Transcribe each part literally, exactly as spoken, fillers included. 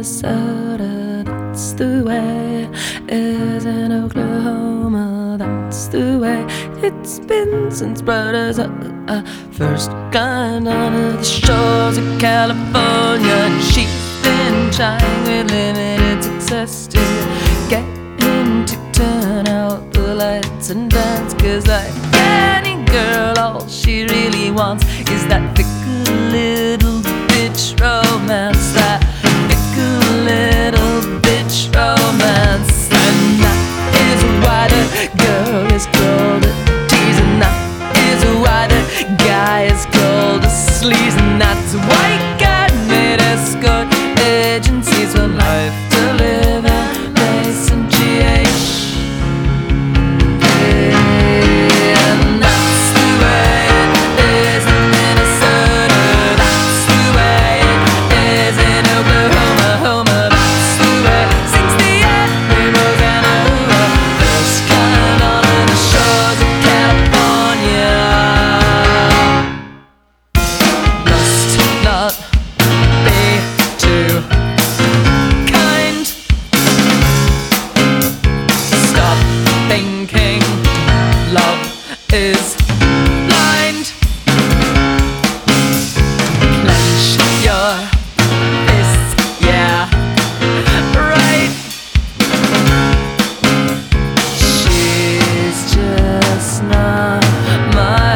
Minnesota, that's the way it is in Oklahoma, that's the way it's been since brothers uh, uh, first got onto the shores of California. And she's been trying with limited success to get him to turn out the lights and dance, 'cause like any girl, all she really wants is that fickle little bitch romance, that fickle little bitch romance. And that is why the girl is called a tease, and that is why the guy is called a sleaze, and that's why God made escort agencies for life to live and place and G H. Is blind. Clench your fists, yeah, right. She's just not my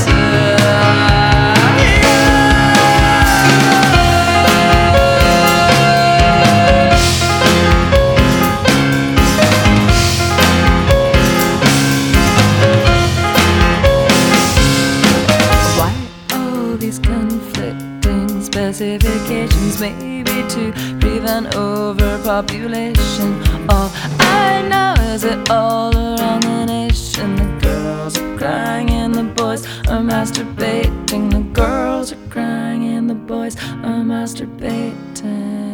conflicting specifications, maybe to prevent overpopulation. All I know is that all around the nation, the girls are crying and the boys are masturbating. The girls are crying and the boys are masturbating.